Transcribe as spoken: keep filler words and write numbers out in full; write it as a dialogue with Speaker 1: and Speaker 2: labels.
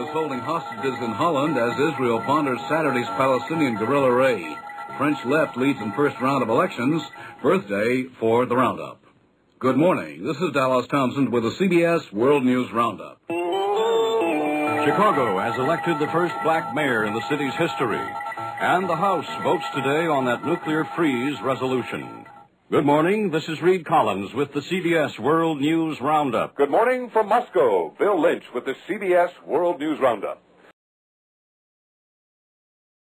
Speaker 1: holding hostages in Holland as Israel ponders Saturday's Palestinian guerrilla raid. French left leads in first round of elections. Birthday for the Roundup. Good morning. This is Dallas Townsend with the C B S World News Roundup. Chicago has elected the first black mayor in the city's history. And the House votes today on that nuclear freeze resolution. Good morning. This is Reed Collins with the C B S World News Roundup.
Speaker 2: Good morning from Moscow. Bill Lynch with the C B S World News Roundup.